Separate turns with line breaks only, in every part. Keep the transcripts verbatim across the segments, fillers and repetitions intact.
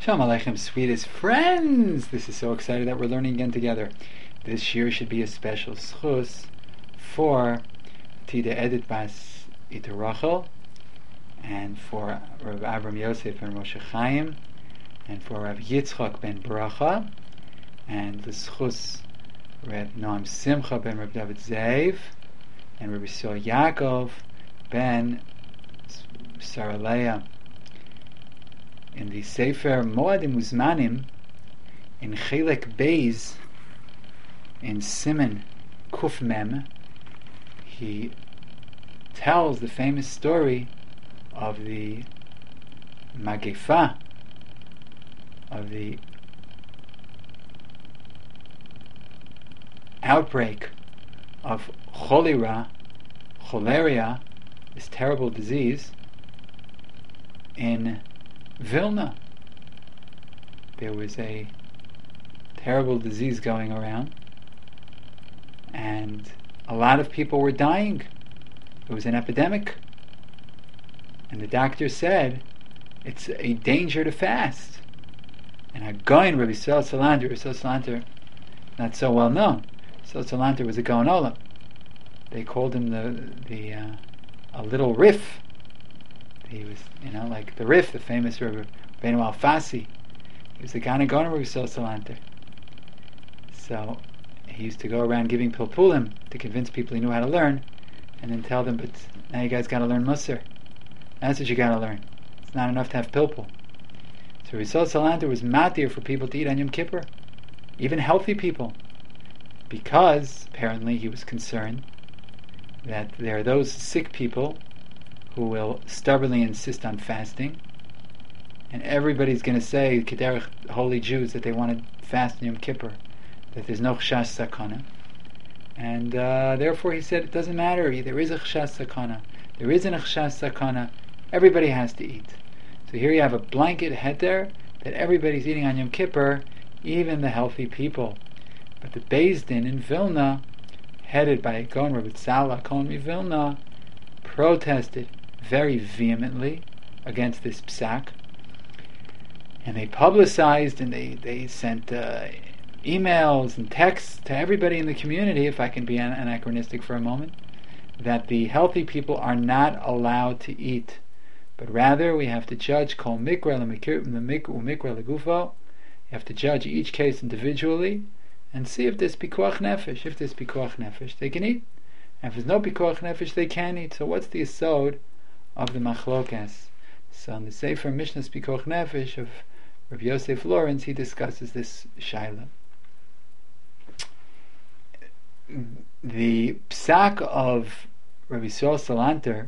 Shalom Aleichem, sweetest friends! This is so excited that we're learning again together. This year should be a special schus for Tida Edith Bas Iter Rachel, and for Rav Avram Yosef ben Moshe Chaim, and for Rav Yitzchak ben Bracha, and the schus Rav Noam Simcha ben Rav David Zev, and Rav Yisrael Yaakov ben Saraleah. In the Sefer Moadim Uzmanim, in Chelek Beis, in Siman Kuf Mem, he tells the famous story of the Magefa, of the outbreak of cholera, cholera, this terrible disease, in Vilna. There was a terrible disease going around, and a lot of people were dying. It was an epidemic, and the doctor said it's a danger to fast. And a Gaon, Rabbi Yisrael Salanter, Rabbi Yisrael Salanter, not so well known. Yisrael Salanter was a Gaon Olam. They called him the the uh, a little Rif. He was, you know, like the Rif, the famous Rabbi Benu Alfasi. He was the Gana Gaon Rabbi Yisrael Salanter. So he used to go around giving pilpulim to convince people he knew how to learn, and then tell them, but now you guys got to learn Musar. That's what you got to learn. It's not enough to have pilpul. So Rabbi Yisrael Salanter was matir for people to eat on Yom Kippur, even healthy people, because apparently he was concerned that there are those sick people who will stubbornly insist on fasting, and everybody's going to say, Kederech holy Jews, that they want to fast on Yom Kippur, that there's no chashash sakana, and uh, therefore he said it doesn't matter. There is a chashash sakana. There isn't a chashash sakana. Everybody has to eat. So here you have a blanket heter that everybody's eating on Yom Kippur, even the healthy people. But the Beis Din in Vilna, headed by Gaon Rabbi Tzala Cohen Vilna, protested very vehemently against this psak, and they publicized and they, they sent uh, emails and texts to everybody in the community, if I can be an- anachronistic for a moment, that the healthy people are not allowed to eat, but rather we have to judge kol mikra mikra legufo. You have to judge each case individually and see if there's pikuach nefesh. If there's pikuach nefesh, they can eat. And if there's no pikuach nefesh, they can't eat. So what's the yesod of the machlokas? So in the Sefer Mishnah's Pikuach Nefesh of Rabbi Yosef Lawrence, he discusses this shaila. The psak of Rabbi Yisrael Salanter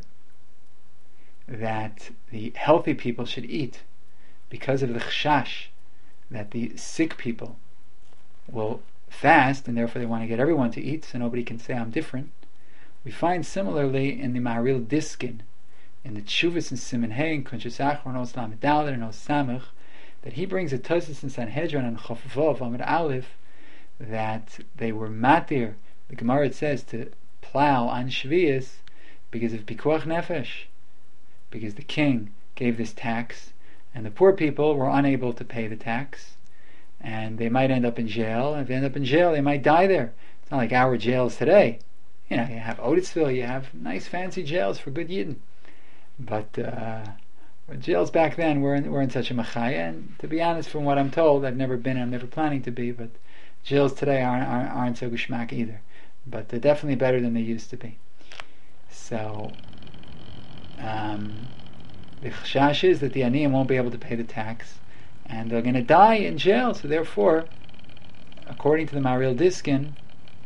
that the healthy people should eat because of the chashash that the sick people will fast, and therefore they want to get everyone to eat so nobody can say I'm different. We find similarly in the Maharil Diskin, in the Tshuvas and Siman Hey, and Kunshas Achron, Os Lamed Dalet, and Os Samach, that he brings a Tosfos in Sanhedrin and Chof Vov Amud Aleph that they were matir. The Gemara says to plow on Shvius because of Pikuach Nefesh, because the king gave this tax, and the poor people were unable to pay the tax, and they might end up in jail. And if they end up in jail, they might die there. It's not like our jails today. You know, you have Otisville, you have nice fancy jails for good Yidden. But uh, jails back then were in, were in such a machaya, and to be honest, from what I'm told, I've never been, I'm never planning to be, but jails today aren't, aren't, aren't so gushmak either. But they're definitely better than they used to be. So, um, the chashash is that the aniyim won't be able to pay the tax, and they're going to die in jail. So therefore, according to the Maharil Diskin,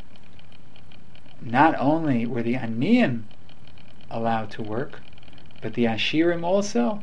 not only were the aniyim allowed to work, but the ashirim also,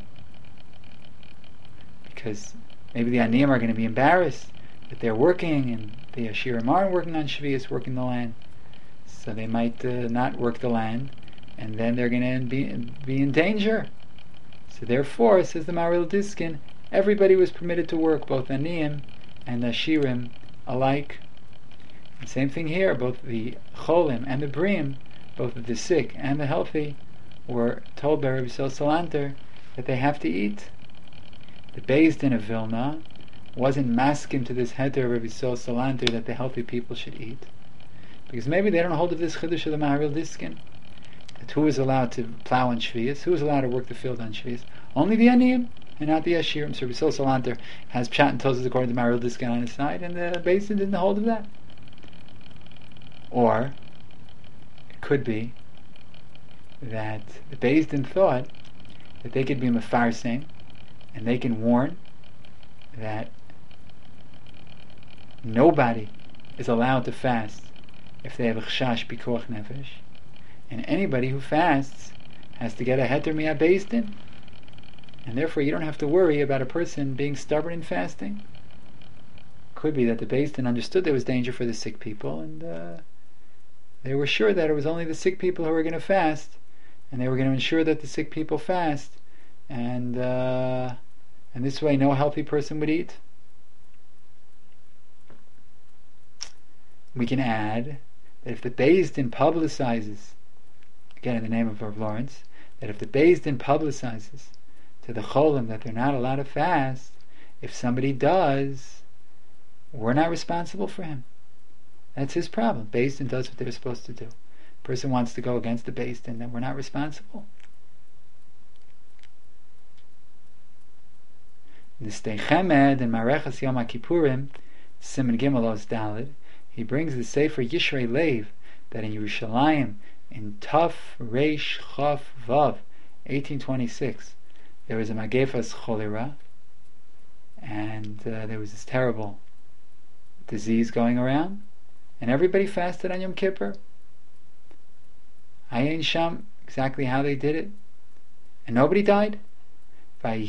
because maybe the aniyim are going to be embarrassed that they're working and the ashirim aren't working on Shvius, working the land, so they might uh, not work the land, and then they're going to be be in danger. So therefore, says the Maharil Diskin, everybody was permitted to work, both aniyim and ashirim alike. And same thing here, both the cholim and the brim, both of the sick and the healthy, were told by Rabbi Yisrael Salanter that they have to eat. the Beis Din of Vilna wasn't masking to this heter of Rabbi Yisrael Salanter that the healthy people should eat. Because maybe they don't hold of this Chiddush of the Maharil Diskin. That who is allowed to plow on Shvius? Who is allowed to work the field on Shvius? Only the Aniyim, and not the Ashirim. So Rabbi Yisrael Salanter has Pshat and Tosas according to Maharil Diskin on his side, and the Beis Din didn't hold of that. Or, it could be that the Beis Din thought that they could be mefarsing, and they can warn that nobody is allowed to fast if they have a chashash pikuach nefesh, and anybody who fasts has to get a heter miyah Beis Din, and therefore you don't have to worry about a person being stubborn in fasting. Could be that the Beis Din understood there was danger for the sick people, and uh, they were sure that it was only the sick people who were going to fast, and they were going to ensure that the sick people fast, and uh, and this way no healthy person would eat. We can add that if the Beis Din publicizes, again in the name of Rav Lawrence, that if the Beis Din publicizes to the Cholim that they're not allowed to fast, if somebody does, we're not responsible for him. That's his problem. Beis Din does what they're supposed to do. Person wants to go against the Beis Din, then we're not responsible. The Stei Chemed and Mareches Yom HaKippurim, Siman Gimel Oz Daled, he brings the Sefer Yishrei Lev that in Yerushalayim, in Taf Reish Chav Vav, eighteen twenty-six, there was a Magefas Cholera, and uh, there was this terrible disease going around, and everybody fasted on Yom Kippur. Ayin Sham, exactly how they did it, and nobody died. And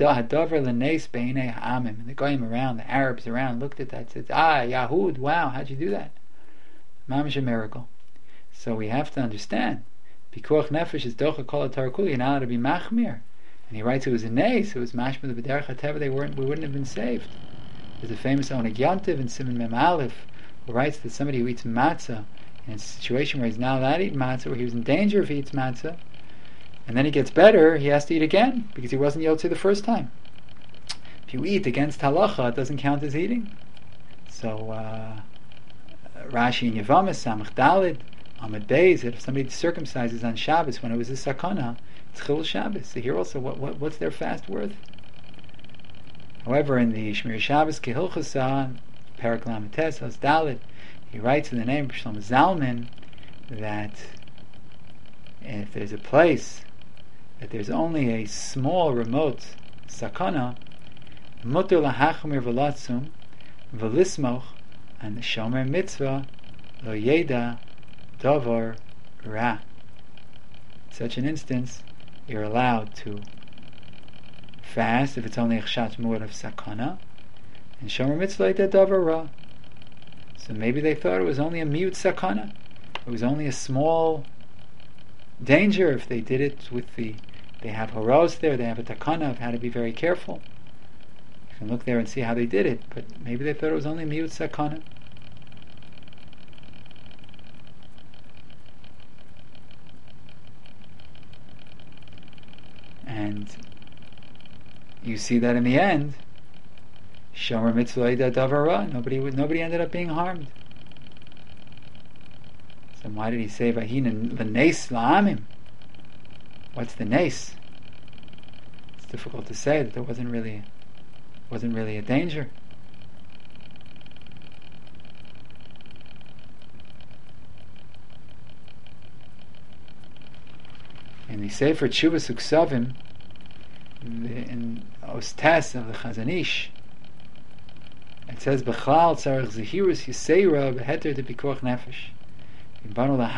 the goyim around, the Arabs around, looked at that and said, ah, Yahud, wow, how'd you do that? Mamish a miracle. So we have to understand, Pikuach Nefesh is docha kol hatarakuli, you're not allowed to be machmir. And he writes it was a nes, it was mashma the b'derech hateva, they weren't, we wouldn't have been saved. There's a famous Oneg Yontiv in Siman Mem Aleph, who writes that somebody who eats matzah, in a situation where he's not allowed to eat matzah, where he was in danger if he eats matzah, and then he gets better, he has to eat again, because he wasn't yotze the first time. If you eat against halacha, it doesn't count as eating. So, uh, Rashi and Yevamos, Samach Dalid, Amud Beis, that if somebody circumcises on Shabbos when it was a sakana, it's Chil Shabbos. So here also, what, what, what's their fast worth? However, in the Shmir Shabbos Kehilchasa, Perak Lamites, Has Dalid, he writes in the name of Shlomo Zalman that if there's a place that there's only a small remote sakana, mutter lahachmir v'latzum v'lismoch and the shomer mitzvah lo yeda davar ra. In such an instance, you're allowed to fast if it's only a chshat mu'ad of sakana, and shomer mitzvah lo yeda davar ra. So maybe they thought it was only a miut sakana, it was only a small danger if they did it with the, they have horos there, they have a takana of how to be very careful. You can look there and see how they did it, but maybe they thought it was only miut sakana. And you see that in the end, shomer mitzvah davara, nobody nobody ended up being harmed. And why did he say Vahin the nes la'amim? What's the nes? It's difficult to say that there wasn't really wasn't really a danger. In the Sefer Tshuvas Uksavim, in Ostes of the Chazon Ish, it says B'chlal tzarich zehirus yiseira b'heter de pikuach nefesh. He says you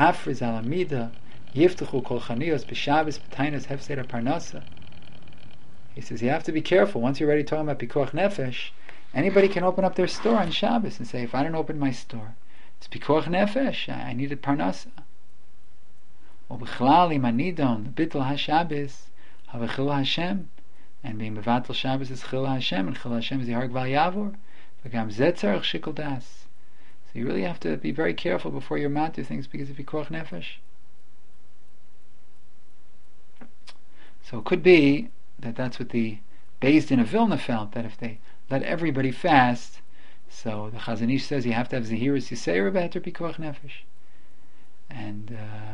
have to be careful. Once you're already talking about pikuach nefesh, anybody can open up their store on Shabbos and say, if I don't open my store, it's pikuach nefesh, I needed parnasa. Or b'chlal im anidon bittul haShabbos have chil Hashem, and being mevatel Shabbos is chil Hashem, and chil Hashem is the harg val yavor. V'gam zeh tzarich shikol das. So you really have to be very careful before you're mad to things because of pikuach nefesh. So it could be that that's what the Beis Din of Vilna felt that if they let everybody fast, so the Chazon Ish says you have to have Zehirus Yisera Beheter Pikuach Nefesh. And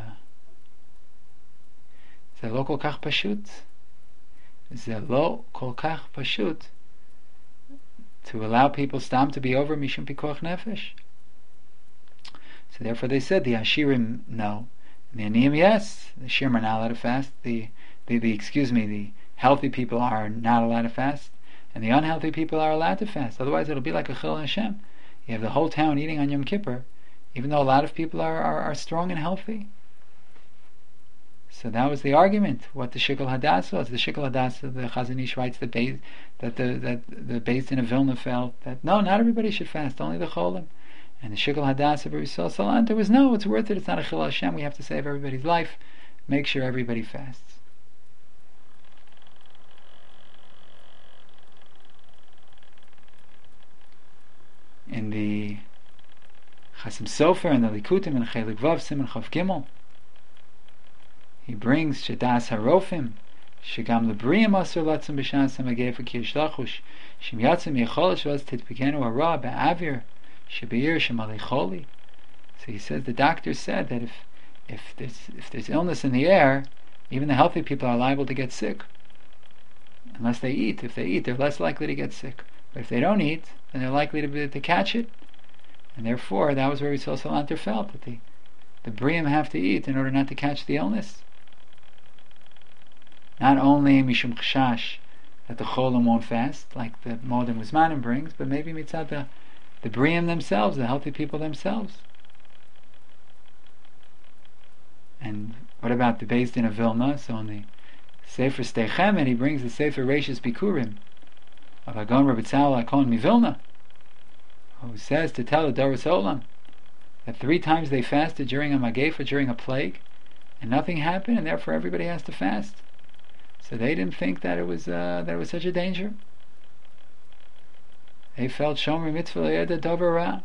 זה לא כל כך פשוט. זה לא כל כך פשוט to allow people stam to be over Mishum Pikuach Nefesh. So therefore they said the Ashirim no, and the Aniyim yes. The Ashirim are not allowed to fast. The, the, the excuse me, the healthy people are not allowed to fast, and the unhealthy people are allowed to fast. Otherwise it'll be like a Chil Hashem. You have the whole town eating on Yom Kippur, even though a lot of people are, are, are strong and healthy. So that was the argument. What the Shikol Hadas was. The Shikol Hadas, the Chazon Ish writes the Beis, that the that the Beis Din of Vilna felt that no, not everybody should fast, only the Cholim. And the Shikol Hadas of Rabbi Yisrael Salanter was no, it's worth it. It's not a Chil Hashem. We have to save everybody's life. Make sure everybody fasts. In the Chasim Sofer and the Likutim and Chelik Vav Siman Chav Gimel, he brings Shadas Harofim, Shagam Lebriim Asur Latzim B'Shas Hamagefa Kishlachush, Shem Yatzim Yecholish Vaz Titpekenu Hara Be'Avir Shebeir Shemalecholi. So he says the doctor said that if if there's if there's illness in the air, even the healthy people are liable to get sick. Unless they eat. If they eat, they're less likely to get sick. But if they don't eat, then they're likely to be, to catch it. And therefore, that was where Yisrael Salanter felt that the the Briim have to eat in order not to catch the illness. Not only Mishum Chashash that the Cholim won't fast, like the Modem Uzmanim brings, but maybe mitzad the, the Briim themselves, the healthy people themselves. And what about the Beis Din of Vilna? So in the Sefer Steichemet, he brings the Sefer Reishis Bikurim of Agon Rabbi Tzal Akon Mivilna, who says to tell the Doros Olam that three times they fasted during a Magefa, during a plague, and nothing happened, and therefore everybody has to fast. So they didn't think that it was uh, that it was such a danger. They felt Shomer Mitzvah Le'eda Dover Ra.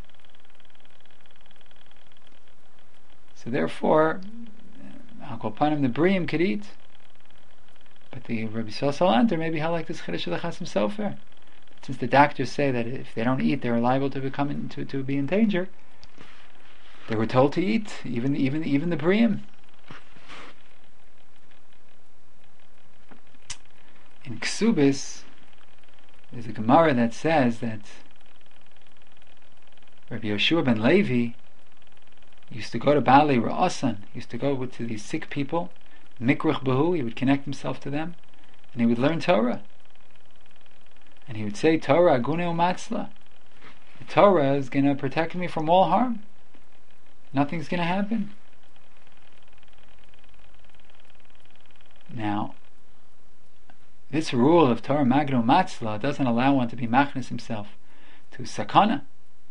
So therefore, Al Kol Panim the Briim could eat, but the Rabbi Yisrael Salanter maybe how like this Chiddush of the Chasim Sofer. Since the doctors say that if they don't eat, they're liable to become in, to to be in danger. They were told to eat, even even even the Briim. In Ksubis, there's a Gemara that says that Rabbi Yoshua ben Levi used to go to Baalei Ra'asan, used to go to these sick people, Mikrach Bahu, he would connect himself to them, and he would learn Torah. And he would say, Torah, Agune Umatzla. The Torah is going to protect me from all harm. Nothing's going to happen. Now, this rule of Torah Magno Matzla doesn't allow one to be machnis himself to sakana.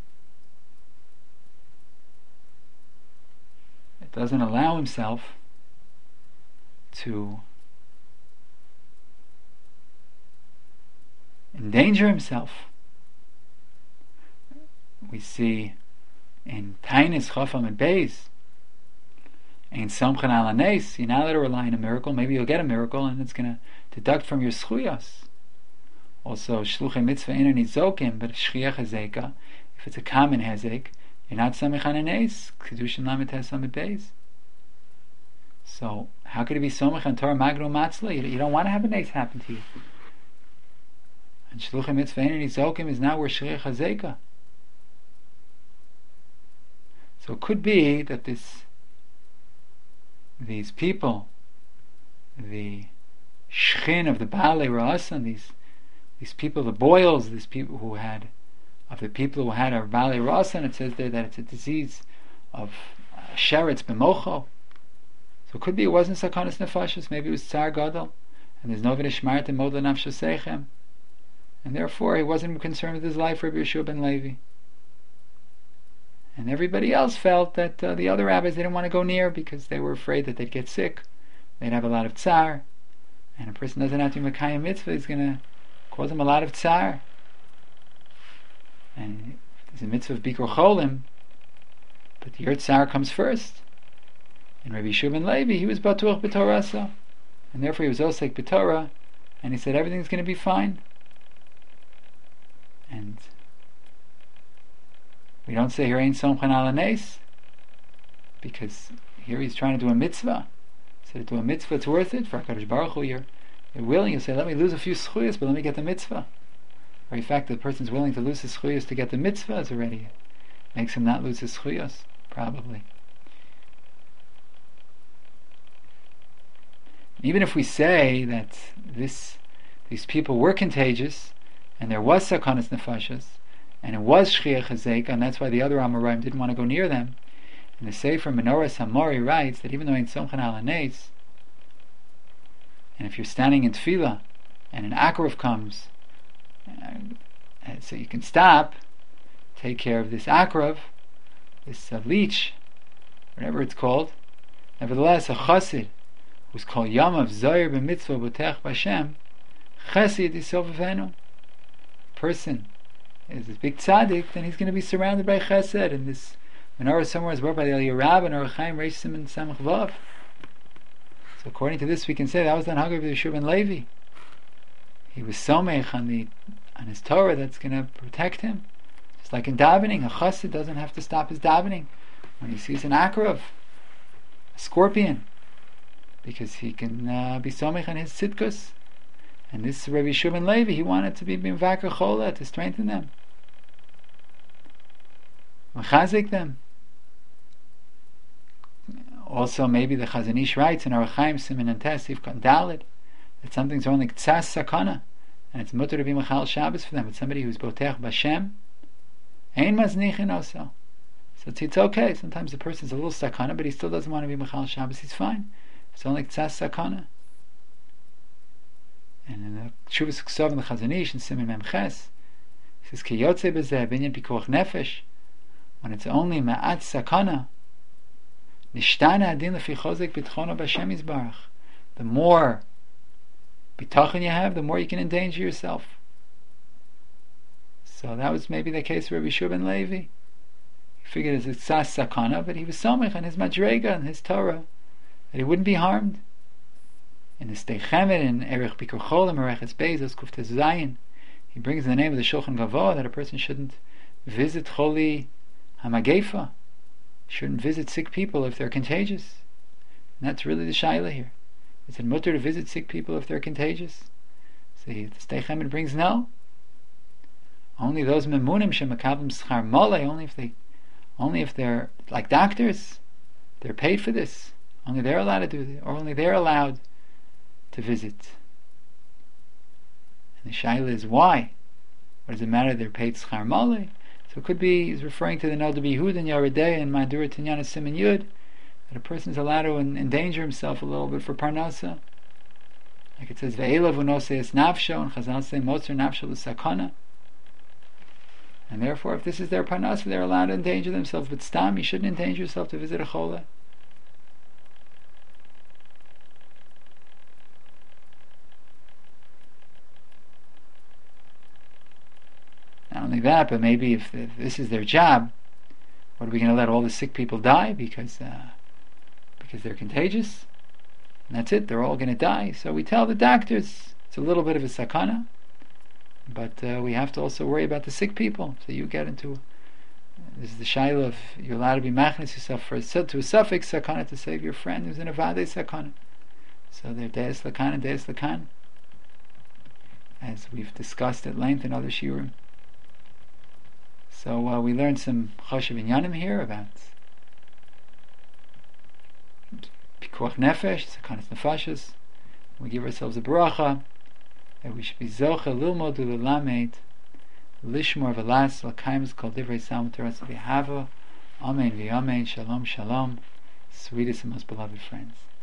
It doesn't allow himself to endanger himself. We see in Tainis Chafam and Beis, in Samchan Al Hanes, you're not allowed to rely on a miracle. Maybe you'll get a miracle and it's going to deduct from your schuyas. Also, Shluchei Mitzvah Inu Nizokim, but Shchiach Hezeka, if it's a common Hezek, you're not Samich on Hanes, Kedushin Lamed Tes Lamed Beis. So, how could it be Somich on Torah Magno Matzla? You, you don't want to have a Nes happen to you. And Shluchei Mitzvah Inu Nizokim is now where Shchiach Hezeka. So it could be that this these people, the Shchin of the Baalei Ra'asan, these these people, the boils, these people who had, of the people who had a Baalei Ra'asan, it says there that it's a disease of uh, sheretz b'mocho. So it could be it wasn't Sakanas Nefashos, maybe it was Tsar Gadol, and there's no V'nishmartem Mod L'Nafsho Seichem, and therefore he wasn't concerned with his life, Rabbi Yeshua ben Levi. And everybody else felt that uh, the other rabbis they didn't want to go near because they were afraid that they'd get sick, they'd have a lot of tsar, and a person doesn't have to be Mekayim Mitzvah, is going to cause him a lot of tsar. And there's a mitzvah of Bikur Cholim, but your tsar comes first. And Rabbi Yeshua ben Levi, he was Batuach B'Torah, and therefore he was Osek B'Torah, and he said everything's going to be fine. And we don't say here ain't somchan ala nes, because here he's trying to do a mitzvah. So to do a mitzvah, it's worth it for HaKadosh Baruch Hu. You're, you're willing, you say, let me lose a few schuyas, but let me get the mitzvah. Or in fact, the person's willing to lose his schuyas to get the mitzvah is already makes him not lose his schuyas, probably. Even if we say that this, these people were contagious, and there was sakanas nefashas, and it was shchiach hazek, and that's why the other Amoraim didn't want to go near them. And the Sefer Menorah Samari writes that even though in somchan ala nes, and if you're standing in tefillah, and an akrov comes, and so you can stop, take care of this akrov, this uh, leech, whatever it's called. Nevertheless, a chassid who's called Yamav Zoyer b'mitzvah b'tech b'Hashem, chesed yisof avenu. Person is this big tzaddik, then he's going to be surrounded by chesed. And this menorah somewhere is brought by the Eliyah Rab and Orach Chaim Reish Simon Samach Vav. So according to this, we can say that was the Hagav Yeshua ben Levi. He was somech on the on his Torah that's going to protect him. Just like in davening, a chassid doesn't have to stop his davening when he sees an akrov, a scorpion, because he can uh, be somech on his tzidkus. And this Rabbi Yeshua ben Levi, he wanted to be b'mvakar chola, to strengthen them, mechazik them. Also, maybe the Chazon Ish writes in Orach Chaim Siman and Tesif Dalid that something's only ktsas sakana, and it's mutter to be mechal Shabbos for them. It's somebody who's botech b'Hashem, ein maznichin also. So it's, it's okay. Sometimes the person's a little sakana, but he still doesn't want to be mechal Shabbos. He's fine. It's only ktsas sakana. And in the Tshuvas Ksav in the Chazon Ish in Siman Mem Ches, he says ki yotze b'zeh binyan pikuach nefesh, when it's only ma'at sakana, nishtana adin lefi chozek bitchono b'Hashem yizbarach. The more bitachon you have, the more you can endanger yourself. So that was maybe the case for Rabbi Yeshua ben Levi. He figured it's a tzas sakana, but he was somech on his madrega and his Torah that he wouldn't be harmed. In the Stei Chemed in Erech Bikur Cholim Ereches Bezos Kuftes Zayin, he brings in the name of the Shulchan Gavoh that a person shouldn't visit Choli Hamagefa, shouldn't visit sick people if they're contagious. And that's really the shaila here. Is it mutter to visit sick people if they're contagious? See, the Stei Chemed brings no. Only those memunim shemakabim schar malei, only if they, only if they're like doctors, they're paid for this. Only they're allowed to do it, or only they're allowed to visit. And the shaila is why? What does it matter? They're paid schar malei. So it could be he's referring to the Nod Bihud and Yaredei and Madura Tinyana Siman Yud, that a person is allowed to endanger himself a little bit for parnasa. Like it says, Ve'elav unoseis nafsho, and Chazal say, Motzer nafsho l'sakana. And therefore, if this is their parnasa, they're allowed to endanger themselves. But stam, you shouldn't endanger yourself to visit a chola. Not only that, but maybe if, if this is their job, what are we going to let all the sick people die because uh, because they're contagious? And that's it, they're all going to die. So we tell the doctors it's a little bit of a sakana, but uh, we have to also worry about the sick people. So you get into uh, this is the shaila of you're allowed to be machnis yourself for a, to a suffix sakana to save your friend who's in a vade sakana. So they're deis lakan and deis lakan, as we've discussed at length in other shiurim. So uh, we learned some chashav inyanim here about pikuach nefesh, sakanas nefashas. We give ourselves a bracha that we should be zocha lilmod ulelamed lishmor velas l'kaims kol divrei salm teras v'hava. Amen v'amen. Shalom shalom. Sweetest and most beloved friends.